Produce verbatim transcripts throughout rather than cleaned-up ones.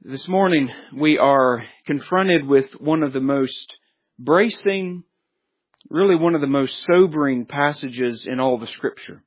This morning we are confronted with one of the most bracing, really one of the most sobering passages in all the Scripture.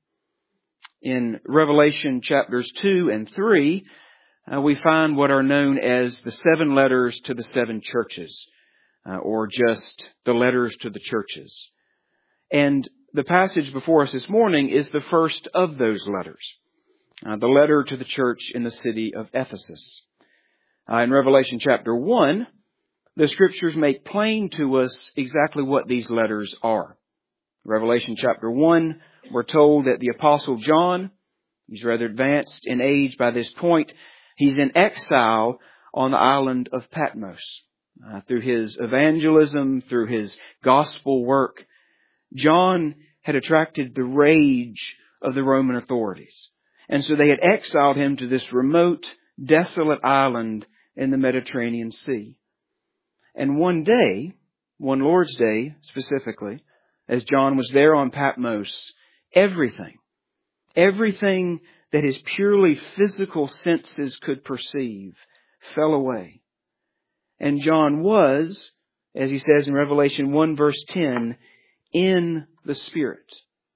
In Revelation chapters two and three, uh, we find what are known as the seven letters to the seven churches, uh, or just the letters to the churches. And the passage before us this morning is the first of those letters, uh, the letter to the church in the city of Ephesus. Uh, in Revelation chapter one, the Scriptures make plain to us exactly what these letters are. Revelation chapter one, we're told that the Apostle John, he's rather advanced in age by this point, he's in exile on the island of Patmos. Uh, through his evangelism, through his gospel work, John had attracted the rage of the Roman authorities. And so they had exiled him to this remote, desolate island in the Mediterranean Sea. And one day, one Lord's Day specifically, as John was there on Patmos, everything, everything that his purely physical senses could perceive fell away. And John was, as he says in Revelation one verse ten, in the Spirit.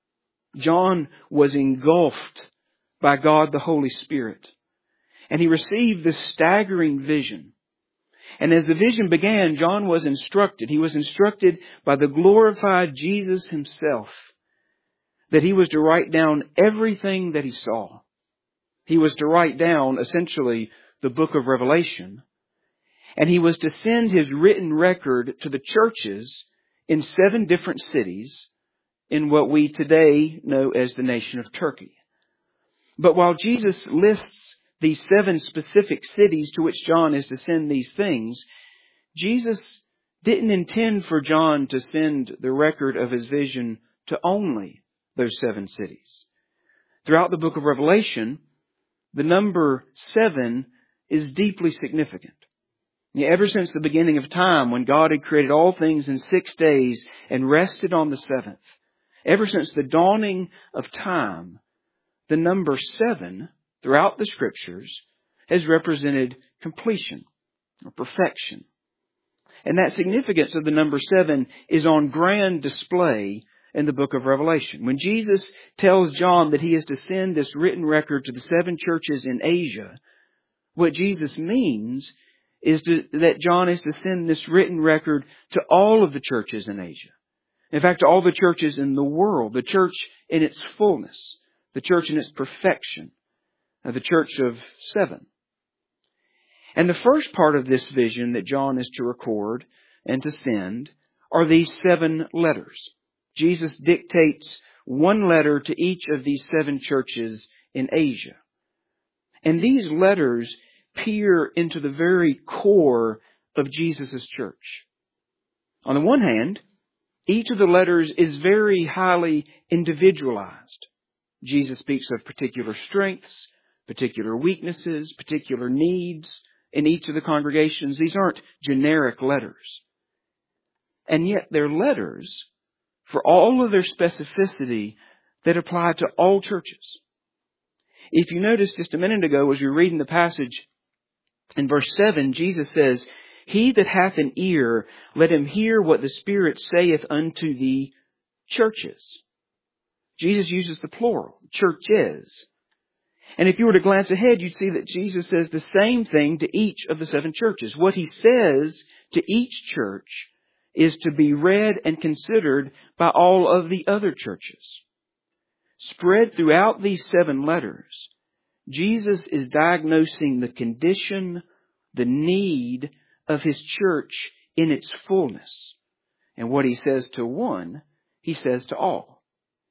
John was engulfed by God the Holy Spirit. And he received this staggering vision. And as the vision began, John was instructed. He was instructed by the glorified Jesus himself that he was to write down everything that he saw. He was to write down, essentially, the book of Revelation. And he was to send his written record to the churches in seven different cities in what we today know as the nation of Turkey. But while Jesus lists these seven specific cities to which John is to send these things, Jesus didn't intend for John to send the record of his vision to only those seven cities. Throughout the book of Revelation, the number seven is deeply significant. Ever since the beginning of time, when God had created all things in six days and rested on the seventh, ever since the dawning of time, the number seven throughout the Scriptures has represented completion or perfection. And that significance of the number seven is on grand display in the book of Revelation. When Jesus tells John that he is to send this written record to the seven churches in Asia, what Jesus means is to, that John is to send this written record to all of the churches in Asia. In fact, to all the churches in the world, the church in its fullness, the church in its perfection. The church of seven. And the first part of this vision that John is to record and to send are these seven letters. Jesus dictates one letter to each of these seven churches in Asia. And these letters peer into the very core of Jesus' church. On the one hand, each of the letters is very highly individualized. Jesus speaks of particular strengths, particular weaknesses, particular needs in each of the congregations. These aren't generic letters. And yet they're letters for all of their specificity that apply to all churches. If you noticed just a minute ago as you were reading the passage in verse seven, Jesus says, "He that hath an ear, let him hear what the Spirit saith unto the churches." Jesus uses the plural, churches. And if you were to glance ahead, you'd see that Jesus says the same thing to each of the seven churches. What he says to each church is to be read and considered by all of the other churches. Spread throughout these seven letters, Jesus is diagnosing the condition, the need of his church in its fullness. And what he says to one, he says to all.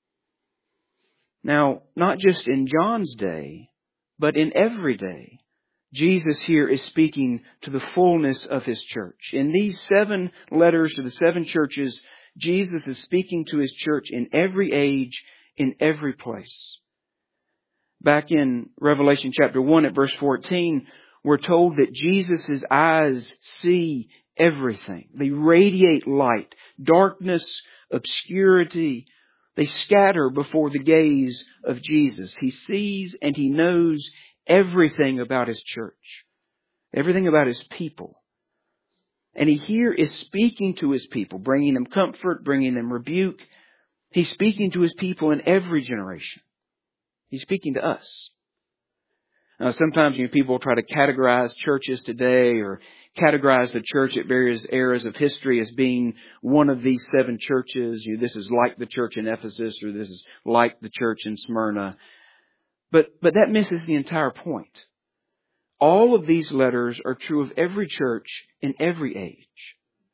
Now, not just in John's day, but in every day, Jesus here is speaking to the fullness of his church. In these seven letters to the seven churches, Jesus is speaking to his church in every age, in every place. Back in Revelation chapter one at verse fourteen, we're told that Jesus' eyes see everything. They radiate light, darkness, obscurity. They scatter before the gaze of Jesus. He sees and he knows everything about his church. everything about His people. And He here is speaking to His people, bringing them comfort, bringing them rebuke. He's speaking to His people in every generation. He's speaking to us. Now, sometimes you know, people try to categorize churches today or categorize the church at various eras of history as being one of these seven churches. You know, this is like the church in Ephesus, or this is like the church in Smyrna. But, but that misses the entire point. All of these letters are true of every church in every age.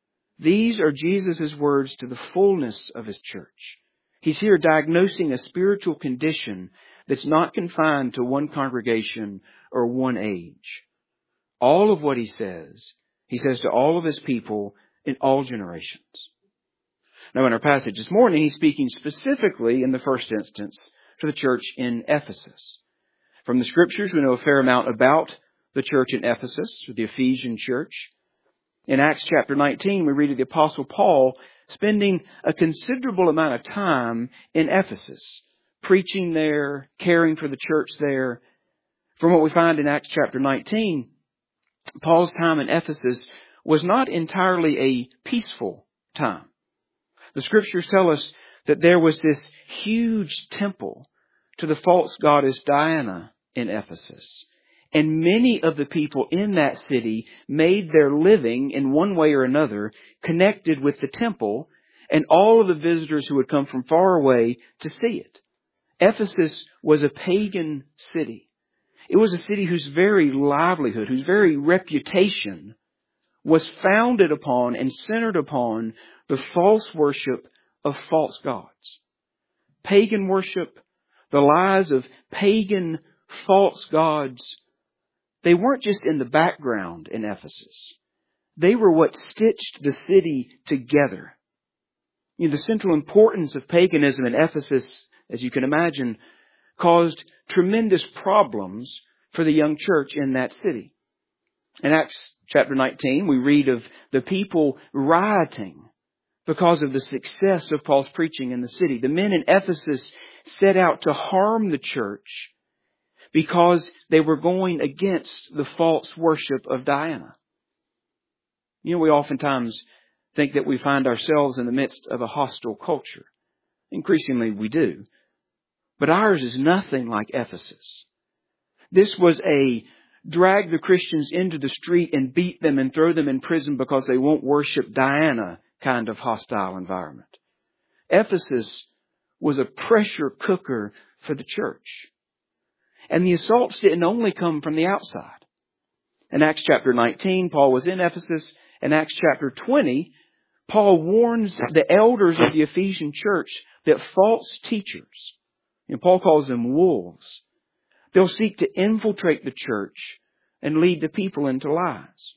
These are Jesus' words to the fullness of His church. He's here diagnosing a spiritual condition that's not confined to one congregation or one age. All of what He says, He says to all of His people in all generations. Now in our passage this morning, He's speaking specifically in the first instance to the church in Ephesus. From the Scriptures, we know a fair amount about the church in Ephesus, or the Ephesian church. In Acts chapter nineteen, we read of the Apostle Paul spending a considerable amount of time in Ephesus, preaching there, caring for the church there. From what we find in Acts chapter nineteen, Paul's time in Ephesus was not entirely a peaceful time. The Scriptures tell us that there was this huge temple to the false goddess Diana in Ephesus. And many of the people in that city made their living in one way or another connected with the temple and all of the visitors who would come from far away to see it. Ephesus was a pagan city. It was a city whose very livelihood, whose very reputation was founded upon and centered upon the false worship of false gods. Pagan worship, the lies of pagan false gods, they weren't just in the background in Ephesus. They were what stitched the city together. You know, the central importance of paganism in Ephesus, as you can imagine, caused tremendous problems for the young church in that city. In Acts chapter nineteen, we read of the people rioting because of the success of Paul's preaching in the city. The men in Ephesus set out to harm the church because they were going against the false worship of Diana. You know, we oftentimes think that we find ourselves in the midst of a hostile culture. Increasingly we do. But ours is nothing like Ephesus. This was a drag the Christians into the street and beat them and throw them in prison because they won't worship Diana kind of hostile environment. Ephesus was a pressure cooker for the church. And the assaults didn't only come from the outside. In Acts chapter nineteen, Paul was in Ephesus. In Acts chapter twenty, Paul warns the elders of the Ephesian church that false teachers, and Paul calls them wolves, they'll seek to infiltrate the church and lead the people into lies.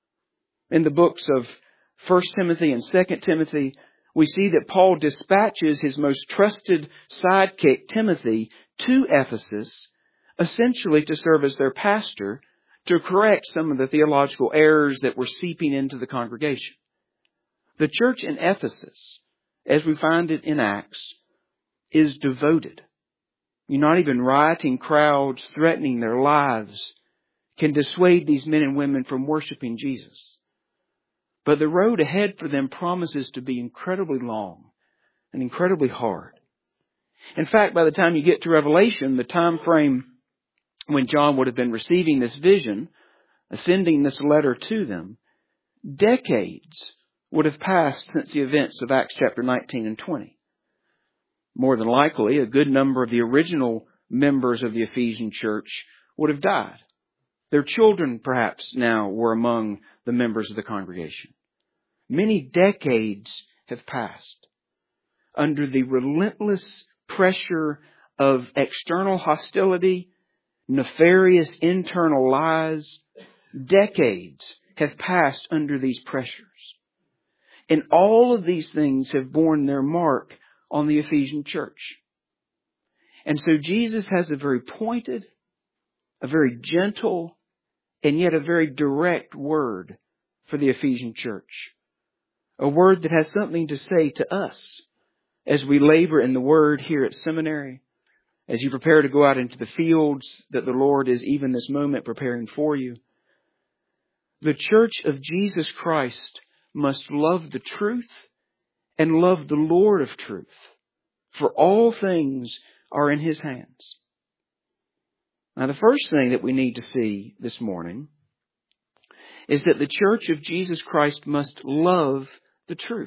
In the books of First Timothy and Second Timothy, we see that Paul dispatches his most trusted sidekick, Timothy, to Ephesus, essentially to serve as their pastor, to correct some of the theological errors that were seeping into the congregation. The church in Ephesus, as we find it in Acts, is devoted. You're not even rioting crowds threatening their lives can dissuade these men and women from worshiping Jesus. But the road ahead for them promises to be incredibly long and incredibly hard. In fact, by the time you get to Revelation, the time frame when John would have been receiving this vision, sending this letter to them, decades would have passed since the events of Acts chapter nineteen and twenty. More than likely, a good number of the original members of the Ephesian church would have died. Their children, perhaps, now were among the members of the congregation. Many decades have passed under the relentless pressure of external hostility, nefarious internal lies. Decades have passed under these pressures. And all of these things have borne their mark on the Ephesian church. And so Jesus has a very pointed, a very gentle, and yet a very direct word for the Ephesian church. A word that has something to say to us as we labor in the Word here at seminary, as you prepare to go out into the fields that the Lord is even this moment preparing for you. The church of Jesus Christ must love the truth and love the Lord of truth, for all things are in His hands. Now, the first thing that we need to see this morning is that the church of Jesus Christ must love the truth.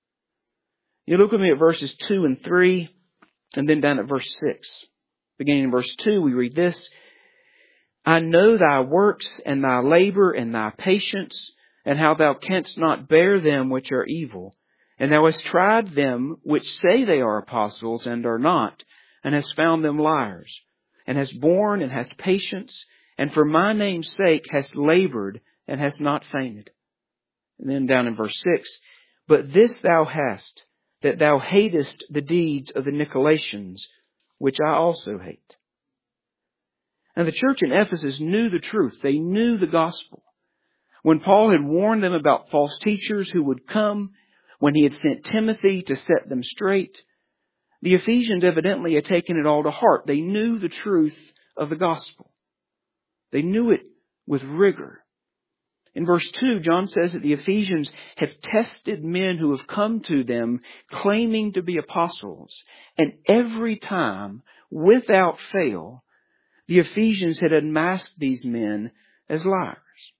You look with me at verses two and three, and then down at verse six. Beginning in verse two, we read this: I know thy works and thy labor and thy patience, and how thou canst not bear them which are evil. And thou hast tried them which say they are apostles and are not, and hast found them liars, and hast borne and hast patience, and for my name's sake hast labored and hast not fainted. And then down in verse six, but this thou hast, that thou hatest the deeds of the Nicolaitans, which I also hate. And the church in Ephesus knew the truth. They knew the gospel. When Paul had warned them about false teachers who would come, when he had sent Timothy to set them straight, the Ephesians evidently had taken it all to heart. They knew the truth of the gospel. They knew it with rigor. In verse two, John says that the Ephesians have tested men who have come to them claiming to be apostles. And every time, without fail, the Ephesians had unmasked these men as liars.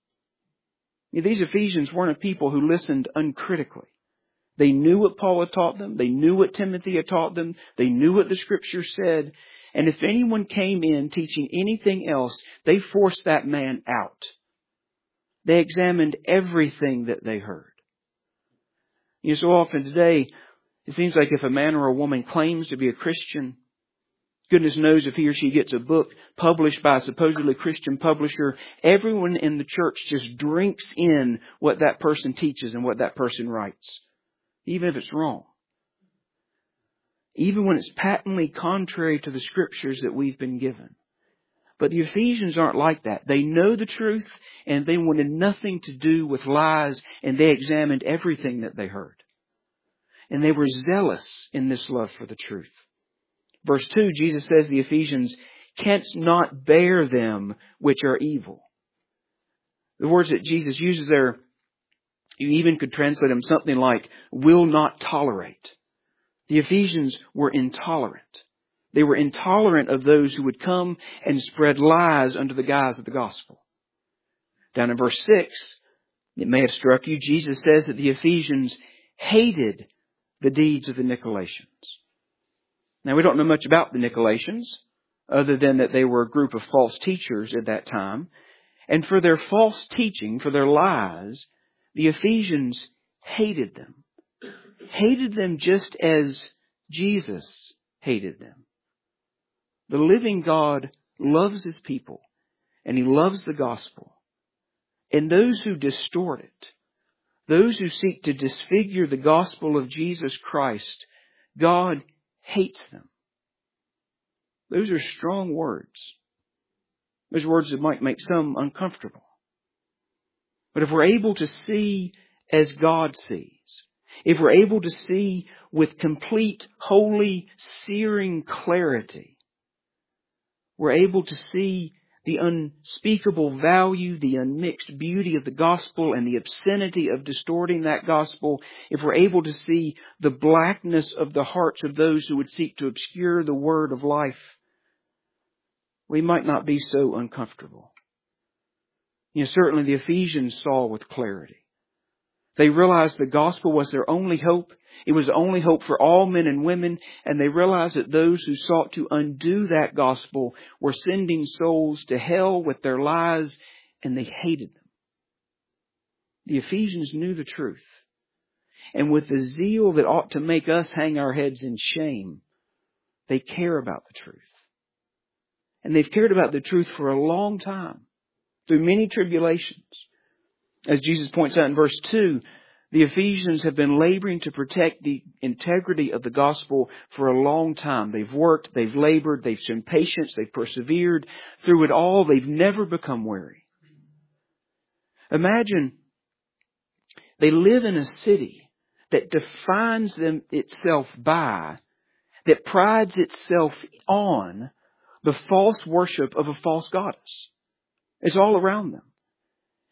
These Ephesians weren't a people who listened uncritically. They knew what Paul had taught them. They knew what Timothy had taught them. They knew what the Scripture said. And if anyone came in teaching anything else, they forced that man out. They examined everything that they heard. You know, so often today, it seems like if a man or a woman claims to be a Christian, goodness knows if he or she gets a book published by a supposedly Christian publisher, everyone in the church just drinks in what that person teaches and what that person writes, even if it's wrong. Even when it's patently contrary to the Scriptures that we've been given. But the Ephesians aren't like that. They know the truth, and they wanted nothing to do with lies, and they examined everything that they heard. And they were zealous in this love for the truth. Verse two, Jesus says the Ephesians canst not bear them which are evil. The words that Jesus uses there, you even could translate them something like, will not tolerate. The Ephesians were intolerant. They were intolerant of those who would come and spread lies under the guise of the gospel. Down in verse six, it may have struck you, Jesus says that the Ephesians hated the deeds of the Nicolaitans. Now, we don't know much about the Nicolaitans, other than that they were a group of false teachers at that time. And for their false teaching, for their lies, the Ephesians hated them. Hated them just as Jesus hated them. The living God loves His people, and He loves the gospel. And those who distort it, those who seek to disfigure the gospel of Jesus Christ, God hates them. Those are strong words. Those words that might make some uncomfortable. But if we're able to see as God sees, if we're able to see with complete, holy, searing clarity, we're able to see the unspeakable value, the unmixed beauty of the gospel and the obscenity of distorting that gospel, if we're able to see the blackness of the hearts of those who would seek to obscure the word of life, we might not be so uncomfortable. You know, certainly the Ephesians saw with clarity. They realized the gospel was their only hope. It was the only hope for all men and women. And they realized that those who sought to undo that gospel were sending souls to hell with their lies, and they hated them. The Ephesians knew the truth. And with the zeal that ought to make us hang our heads in shame, they care about the truth. And they've cared about the truth for a long time, through many tribulations. As Jesus points out in verse two, the Ephesians have been laboring to protect the integrity of the gospel for a long time. They've worked, they've labored, they've shown patience, they've persevered. Through it all, they've never become weary. Imagine they live in a city that defines them itself by, that prides itself on the false worship of a false goddess. It's all around them.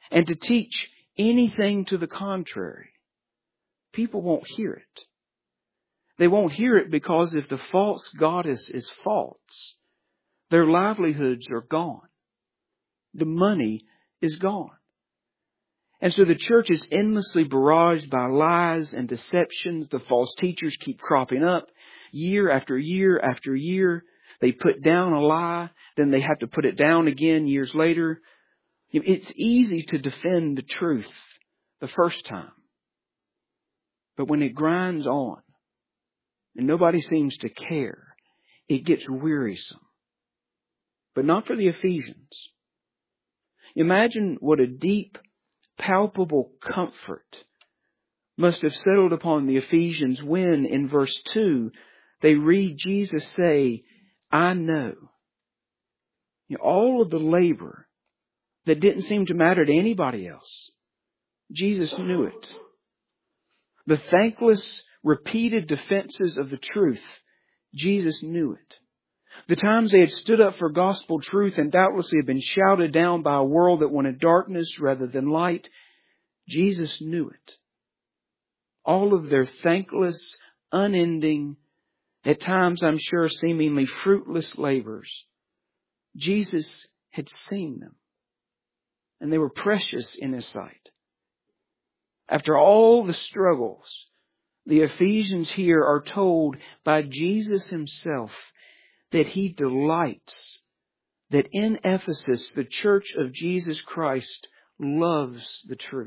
and to teach anything to the contrary, people won't hear it. They won't hear it because if the false goddess is false, their livelihoods are gone. The money is gone. And so the church is endlessly barraged by lies and deceptions. The false teachers keep cropping up year after year after year. They put down a lie, then they have to put it down again years later. It's easy to defend the truth the first time. But when it grinds on and nobody seems to care, it gets wearisome. But not for the Ephesians. Imagine what a deep, palpable comfort must have settled upon the Ephesians when, in verse two, they read Jesus say, I know. You know, all of the labor that didn't seem to matter to anybody else, Jesus knew it. The thankless, repeated defenses of the truth, Jesus knew it. The times they had stood up for gospel truth and doubtlessly had been shouted down by a world that wanted darkness rather than light, Jesus knew it. All of their thankless, unending, at times I'm sure seemingly fruitless labors, Jesus had seen them. And they were precious in His sight. After all the struggles, the Ephesians here are told by Jesus Himself that He delights that in Ephesus, the church of Jesus Christ loves the truth.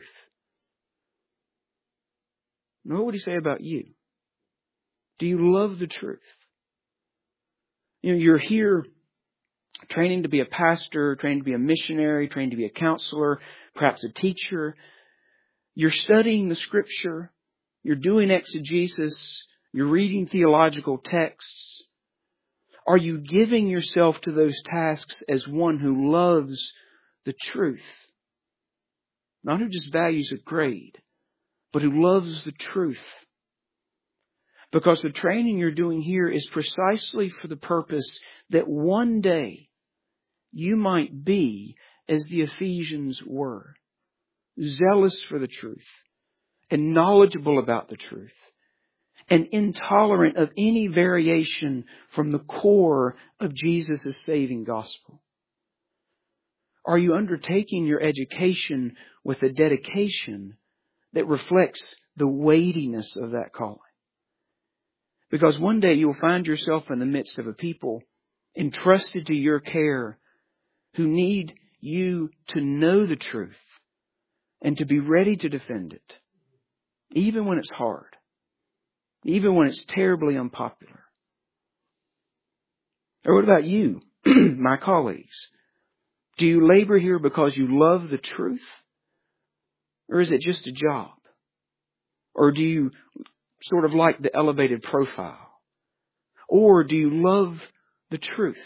Now, what would He say about you? Do you love the truth? You know, you're here training to be a pastor, trained to be a missionary, trained to be a counselor, perhaps a teacher. You're studying the Scripture. You're doing exegesis. You're reading theological texts. Are you giving yourself to those tasks as one who loves the truth? Not who just values a grade, but who loves the truth. Because the training you're doing here is precisely for the purpose that one day you might be as the Ephesians were, zealous for the truth and knowledgeable about the truth and intolerant of any variation from the core of Jesus' saving gospel. Are you undertaking your education with a dedication that reflects the weightiness of that calling? Because one day you'll find yourself in the midst of a people entrusted to your care who need you to know the truth and to be ready to defend it, even when it's hard, even when it's terribly unpopular. Or what about you, my colleagues? Do you labor here because you love the truth? Or is it just a job? Or do you sort of like the elevated profile? Or do you love the truth?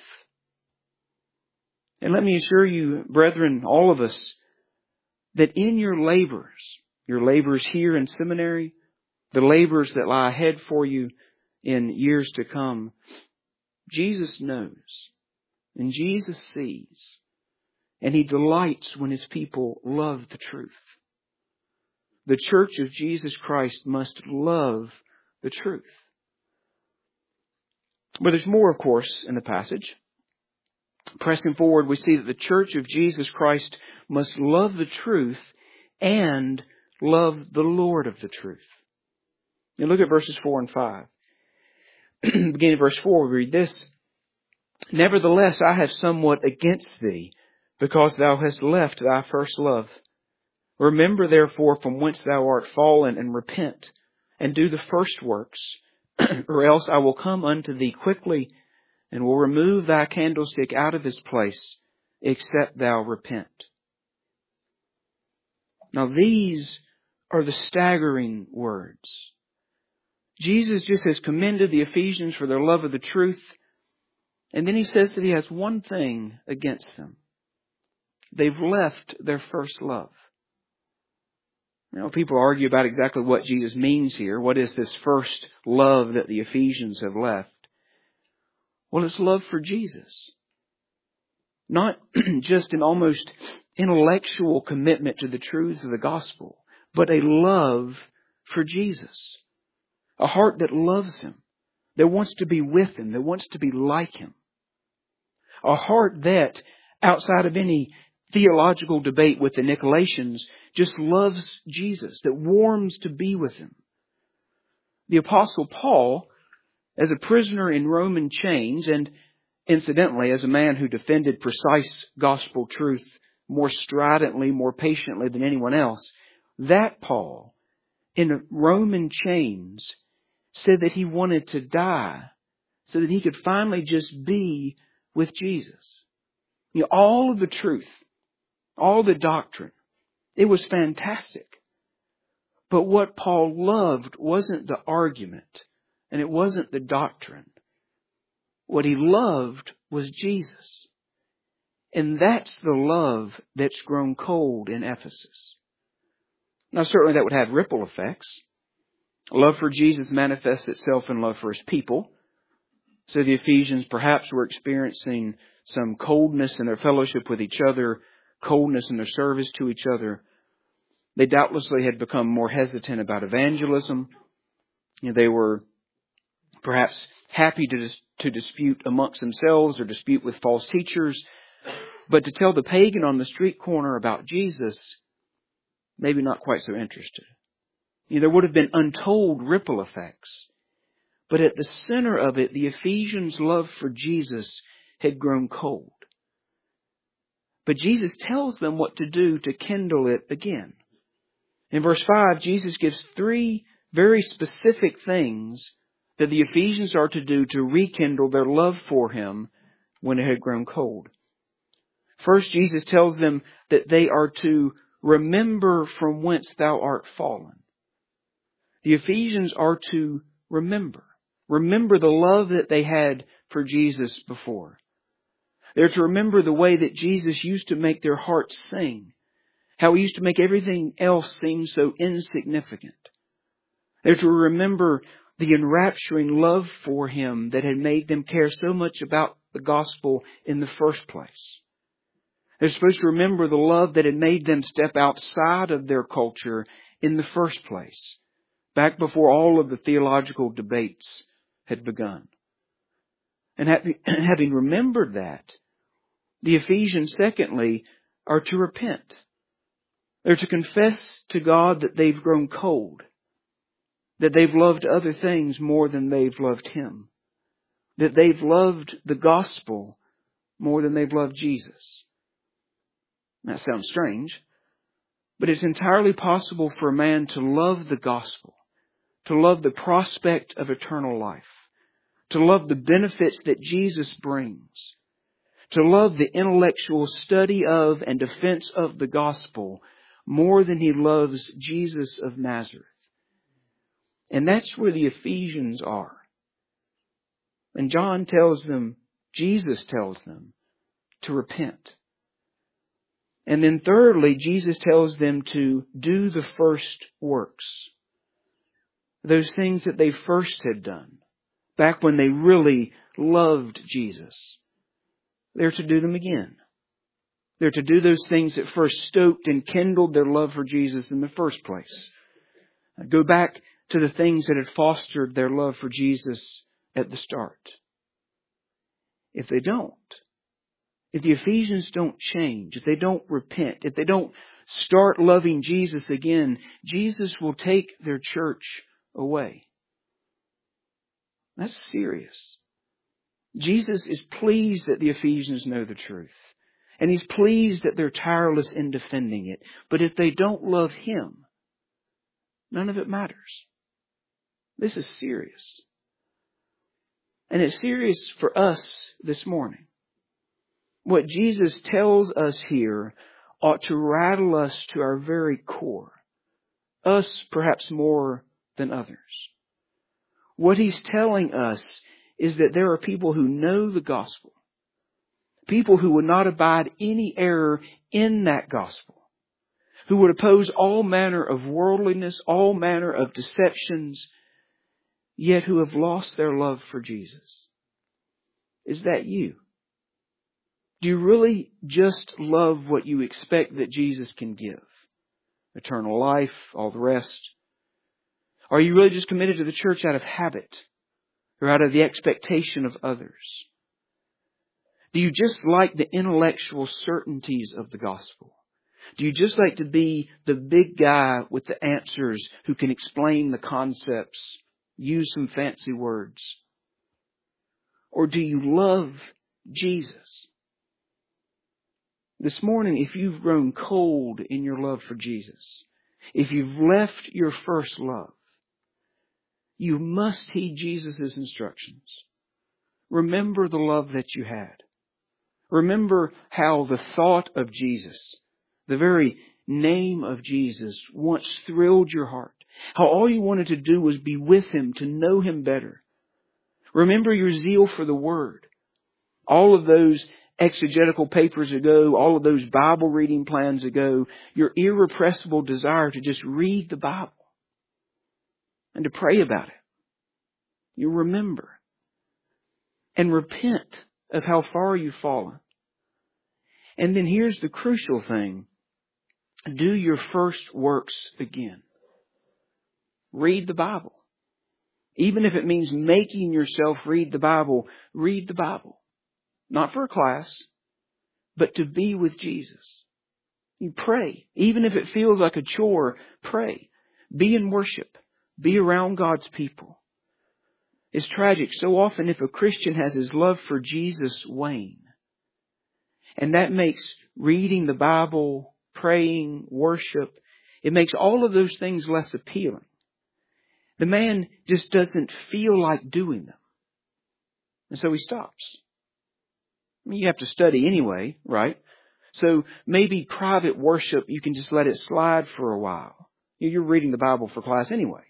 And let me assure you, brethren, all of us, that in your labors, your labors here in seminary, the labors that lie ahead for you in years to come, Jesus knows and Jesus sees, and He delights when His people love the truth. The church of Jesus Christ must love the truth. But there's more, of course, in the passage. Pressing forward, we see that the church of Jesus Christ must love the truth and love the Lord of the truth. Now look at verses four and five. Beginning of verse four, we read this. Nevertheless, I have somewhat against thee, because thou hast left thy first love. Remember therefore from whence thou art fallen, and repent, and do the first works, or else I will come unto thee quickly, and will remove thy candlestick out of his place, except thou repent. Now these are the staggering words. Jesus just has commended the Ephesians for their love of the truth, and then He says that He has one thing against them. They've left their first love. You know, people argue about exactly what Jesus means here. What is this first love that the Ephesians have left? Well, it's love for Jesus. Not just an almost intellectual commitment to the truths of the gospel, but a love for Jesus. A heart that loves Him, that wants to be with Him, that wants to be like Him. A heart that, outside of any theological debate with the Nicolaitans, just loves Jesus, that warms to be with Him. The Apostle Paul, as a prisoner in Roman chains, and incidentally, as a man who defended precise gospel truth more stridently, more patiently than anyone else, that Paul, in Roman chains, said that he wanted to die so that he could finally just be with Jesus. You know, all of the truth, all the doctrine, it was fantastic. But what Paul loved wasn't the argument, and it wasn't the doctrine. What he loved was Jesus. And that's the love that's grown cold in Ephesus. Now, certainly that would have ripple effects. Love for Jesus manifests itself in love for His people. So the Ephesians perhaps were experiencing some coldness in their fellowship with each other, coldness in their service to each other. They doubtlessly had become more hesitant about evangelism. You know, they were perhaps happy to dis- to dispute amongst themselves or dispute with false teachers. But to tell the pagan on the street corner about Jesus, maybe not quite so interested. You know, there would have been untold ripple effects. But at the center of it, the Ephesians' love for Jesus had grown cold. But Jesus tells them what to do to kindle it again. In verse five, Jesus gives three very specific things that the Ephesians are to do to rekindle their love for Him when it had grown cold. First, Jesus tells them that they are to remember from whence thou art fallen. The Ephesians are to remember. Remember the love that they had for Jesus before. They're to remember the way that Jesus used to make their hearts sing. How He used to make everything else seem so insignificant. They're to remember the enrapturing love for Him that had made them care so much about the gospel in the first place. They're supposed to remember the love that had made them step outside of their culture in the first place, back before all of the theological debates had begun. And having remembered that, the Ephesians, secondly, are to repent. They're to confess to God that they've grown cold, that they've loved other things more than they've loved Him, that they've loved the gospel more than they've loved Jesus. That sounds strange, but it's entirely possible for a man to love the gospel, to love the prospect of eternal life, to love the benefits that Jesus brings, to love the intellectual study of and defense of the gospel more than he loves Jesus of Nazareth. And that's where the Ephesians are. And John tells them, Jesus tells them to repent. And then thirdly, Jesus tells them to do the first works. Those things that they first had done, back when they really loved Jesus. They're to do them again. They're to do those things that first stoked and kindled their love for Jesus in the first place. Go back to the things that had fostered their love for Jesus at the start. If they don't, if the Ephesians don't change, if they don't repent, if they don't start loving Jesus again, Jesus will take their church away. That's serious. Jesus is pleased that the Ephesians know the truth. And He's pleased that they're tireless in defending it. But if they don't love Him, none of it matters. This is serious. And it's serious for us this morning. What Jesus tells us here ought to rattle us to our very core. Us perhaps more than others. What He's telling us is that there are people who know the gospel. People who would not abide any error in that gospel. Who would oppose all manner of worldliness, all manner of deceptions, yet who have lost their love for Jesus. Is that you? Do you really just love what you expect that Jesus can give? Eternal life, all the rest. Are you really just committed to the church out of habit or out of the expectation of others? Do you just like the intellectual certainties of the gospel? Do you just like to be the big guy with the answers who can explain the concepts, use some fancy words? Or do you love Jesus? This morning, if you've grown cold in your love for Jesus, if you've left your first love, you must heed Jesus' instructions. Remember the love that you had. Remember how the thought of Jesus, the very name of Jesus, once thrilled your heart. How all you wanted to do was be with Him, to know Him better. Remember your zeal for the Word. All of those exegetical papers ago, all of those Bible reading plans ago, your irrepressible desire to just read the Bible and to pray about it. You remember and repent of how far you've fallen. And then here's the crucial thing. Do your first works again. Read the Bible. Even if it means making yourself read the Bible, read the Bible. Not for a class, but to be with Jesus. You pray. Even if it feels like a chore, pray. Be in worship. Be around God's people. It's tragic. So often if a Christian has his love for Jesus wane, and that makes reading the Bible, praying, worship, it makes all of those things less appealing. The man just doesn't feel like doing them. And so he stops. I mean, you have to study anyway, right? So maybe private worship, you can just let it slide for a while. You're reading the Bible for class anyway.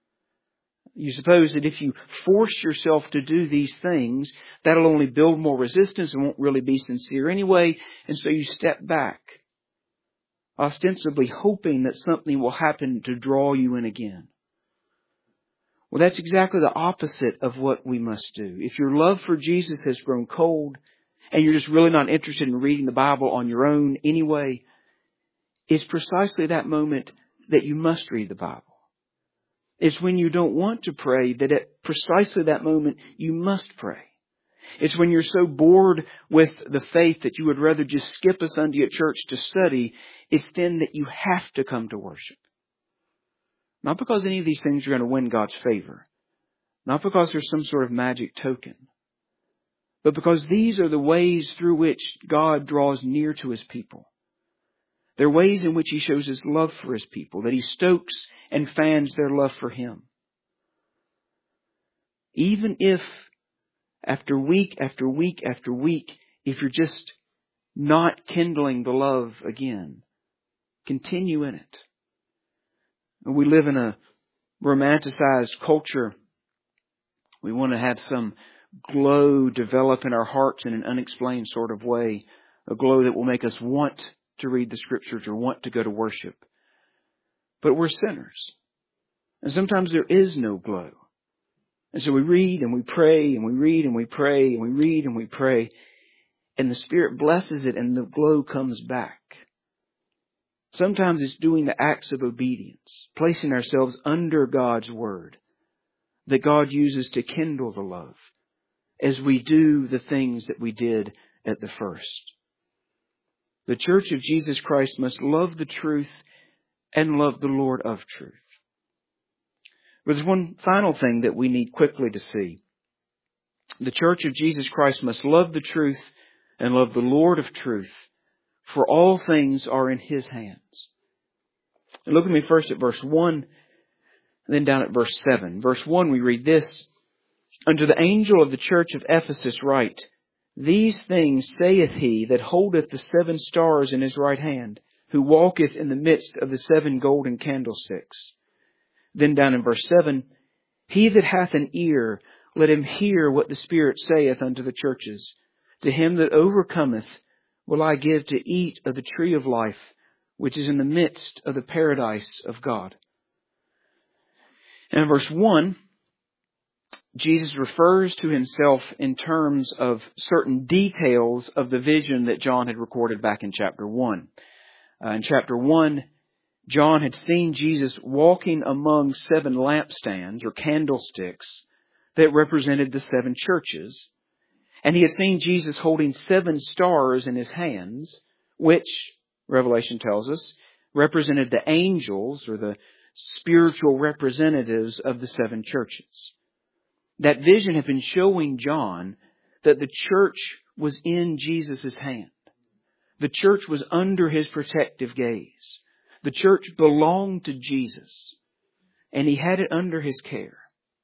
You suppose that if you force yourself to do these things, that'll only build more resistance and won't really be sincere anyway. And so you step back, ostensibly hoping that something will happen to draw you in again. Well, that's exactly the opposite of what we must do. If your love for Jesus has grown cold and you're just really not interested in reading the Bible on your own anyway, it's precisely that moment that you must read the Bible. It's when you don't want to pray that at precisely that moment you must pray. It's when you're so bored with the faith that you would rather just skip a Sunday at church to study. It's then that you have to come to worship. Not because any of these things are going to win God's favor. Not because there's some sort of magic token. But because these are the ways through which God draws near to His people. They're ways in which He shows His love for His people, that He stokes and fans their love for Him. Even if after week after week after week, if you're just not kindling the love again, continue in it. We live in a romanticized culture. We want to have some glow develop in our hearts in an unexplained sort of way, a glow that will make us want to read the Scriptures or want to go to worship. But we're sinners. And sometimes there is no glow. And so we read and we pray and we read and we pray and we read and we pray. And the Spirit blesses it and the glow comes back. Sometimes it's doing the acts of obedience, placing ourselves under God's Word, that God uses to kindle the love as we do the things that we did at the first. The Church of Jesus Christ must love the truth and love the Lord of truth. But there's one final thing that we need quickly to see. The Church of Jesus Christ must love the truth and love the Lord of truth, for all things are in His hands. And look at me first at verse one, and then down at verse seven. Verse one, we read this. Unto the angel of the church of Ephesus write, These things saith he that holdeth the seven stars in his right hand, who walketh in the midst of the seven golden candlesticks. Then down in verse seven, He that hath an ear, let him hear what the Spirit saith unto the churches. To him that overcometh will I give to eat of the tree of life, which is in the midst of the paradise of God. And in verse one, Jesus refers to himself in terms of certain details of the vision that John had recorded back in chapter one. Uh, in chapter one, John had seen Jesus walking among seven lampstands or candlesticks that represented the seven churches. And he had seen Jesus holding seven stars in his hands, which, Revelation tells us, represented the angels or the spiritual representatives of the seven churches. That vision had been showing John that the church was in Jesus' hand. The church was under his protective gaze. The church belonged to Jesus, and he had it under his care.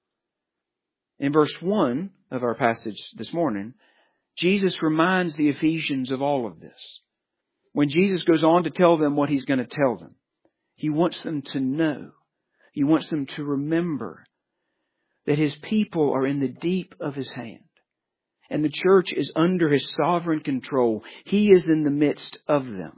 In verse one of our passage this morning, Jesus reminds the Ephesians of all of this. When Jesus goes on to tell them what he's going to tell them, he wants them to know, he wants them to remember that his people are in the deep of his hand. And the church is under his sovereign control. He is in the midst of them.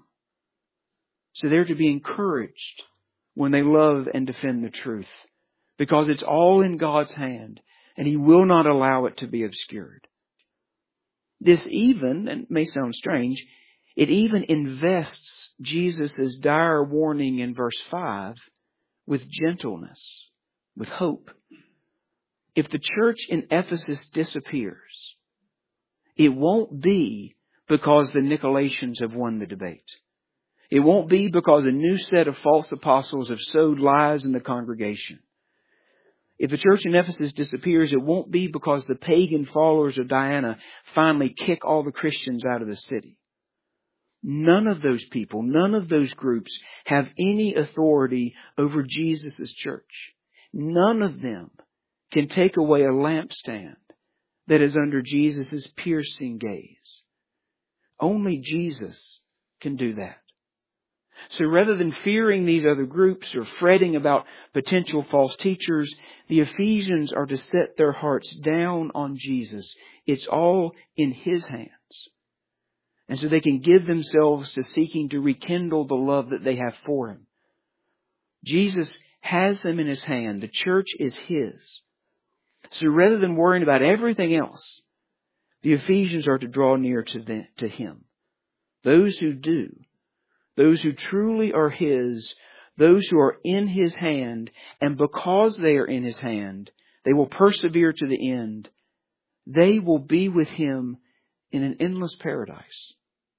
So they're to be encouraged when they love and defend the truth, because it's all in God's hand and he will not allow it to be obscured. This even, and it may sound strange, it even invests Jesus' dire warning in verse five with gentleness, with hope. If the church in Ephesus disappears, it won't be because the Nicolaitans have won the debate. It won't be because a new set of false apostles have sowed lies in the congregation. If the church in Ephesus disappears, it won't be because the pagan followers of Diana finally kick all the Christians out of the city. None of those people, none of those groups have any authority over Jesus' church. None of them can take away a lampstand that is under Jesus' piercing gaze. Only Jesus can do that. So rather than fearing these other groups or fretting about potential false teachers, the Ephesians are to set their hearts down on Jesus. It's all in his hands. And so they can give themselves to seeking to rekindle the love that they have for him. Jesus has them in his hand. The church is his. So rather than worrying about everything else, the Ephesians are to draw near to, the, to him. Those who do, those who truly are his, those who are in his hand, and because they are in his hand, they will persevere to the end. They will be with him in an endless paradise.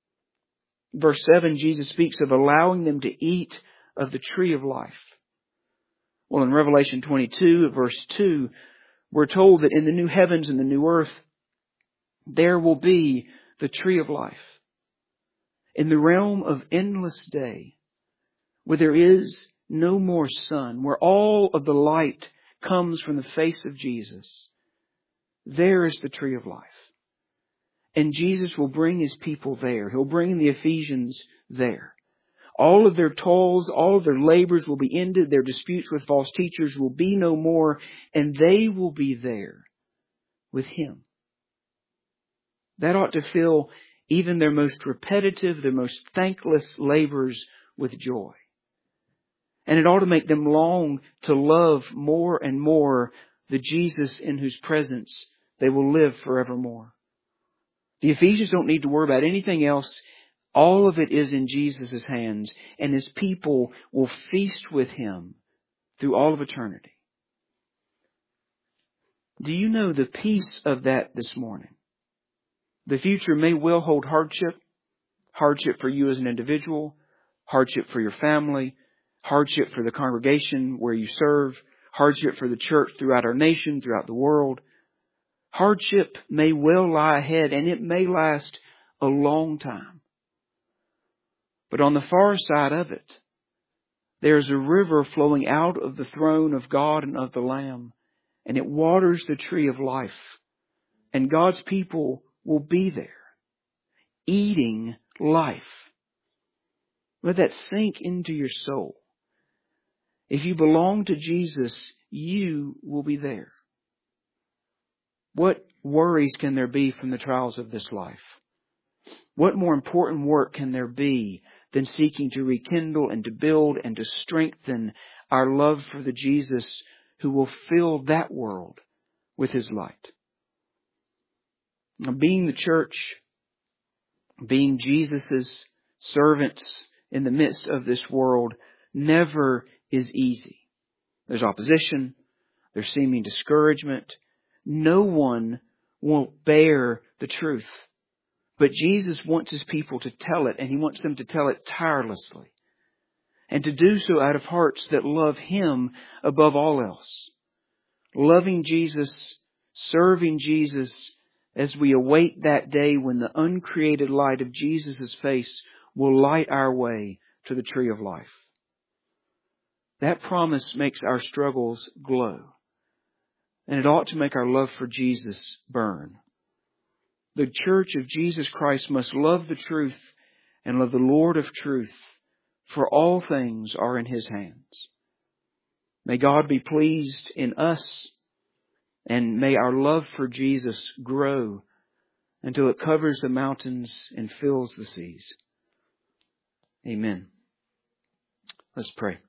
Verse seven, Jesus speaks of allowing them to eat of the tree of life. Well, in Revelation twenty-two, verse two, we're told that in the new heavens and the new earth, there will be the tree of life. In the realm of endless day, where there is no more sun, where all of the light comes from the face of Jesus, there is the tree of life. And Jesus will bring his people there. He'll bring the Ephesians there. All of their toils, all of their labors will be ended. Their disputes with false teachers will be no more. And they will be there with him. That ought to fill even their most repetitive, their most thankless labors with joy. And it ought to make them long to love more and more the Jesus in whose presence they will live forevermore. The Ephesians don't need to worry about anything else. All of it is in Jesus' hands, and his people will feast with him through all of eternity. Do you know the peace of that this morning? The future may well hold hardship, hardship for you as an individual, hardship for your family, hardship for the congregation where you serve, hardship for the church throughout our nation, throughout the world. Hardship may well lie ahead, and it may last a long time. But on the far side of it, there's a river flowing out of the throne of God and of the Lamb, and it waters the tree of life. And God's people will be there, eating life. Let that sink into your soul. If you belong to Jesus, you will be there. What worries can there be from the trials of this life? What more important work can there be than seeking to rekindle and to build and to strengthen our love for the Jesus who will fill that world with His light. Now, being the church, being Jesus' servants in the midst of this world never is easy. There's opposition. There's seeming discouragement. No one will bear the truth. But Jesus wants His people to tell it, and He wants them to tell it tirelessly. And to do so out of hearts that love Him above all else. Loving Jesus, serving Jesus, as we await that day when the uncreated light of Jesus' face will light our way to the tree of life. That promise makes our struggles glow. And it ought to make our love for Jesus burn. The church of Jesus Christ must love the truth and love the Lord of truth, for all things are in His hands. May God be pleased in us, and may our love for Jesus grow until it covers the mountains and fills the seas. Amen. Let's pray.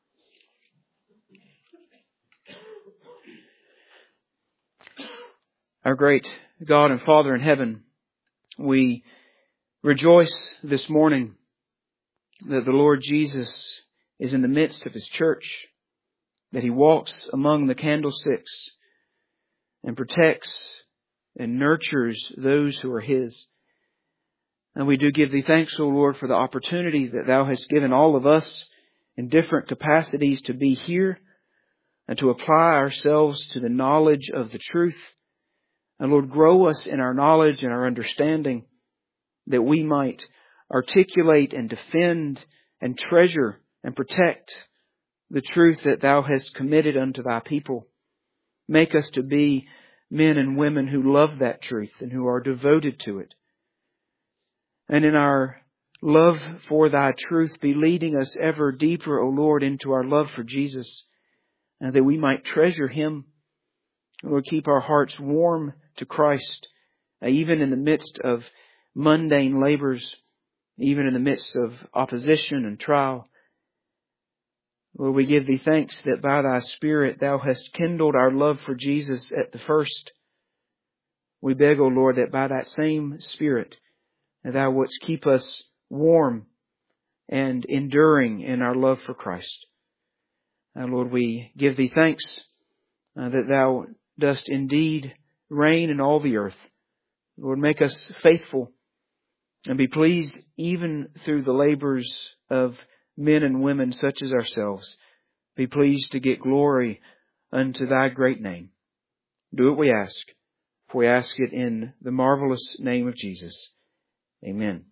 Our great God and Father in heaven, we rejoice this morning that the Lord Jesus is in the midst of His church, that He walks among the candlesticks and protects and nurtures those who are His. And we do give Thee thanks, O Lord, for the opportunity that Thou hast given all of us in different capacities to be here and to apply ourselves to the knowledge of the truth. And Lord, grow us in our knowledge and our understanding that we might articulate and defend and treasure and protect the truth that Thou hast committed unto Thy people. Make us to be men and women who love that truth and who are devoted to it. And in our love for Thy truth, be leading us ever deeper, O Lord, into our love for Jesus, and that we might treasure Him. Lord, keep our hearts warm to Christ, even in the midst of mundane labors, even in the midst of opposition and trial. Lord, we give Thee thanks that by Thy Spirit Thou hast kindled our love for Jesus at the first. We beg, O Lord, that by that same Spirit Thou wouldst keep us warm and enduring in our love for Christ. And Lord, we give Thee thanks uh, that Thou dost indeed reign in all the earth. Lord, make us faithful and be pleased even through the labors of men and women such as ourselves. Be pleased to get glory unto Thy great name. Do what we ask, for we ask it in the marvelous name of Jesus. Amen.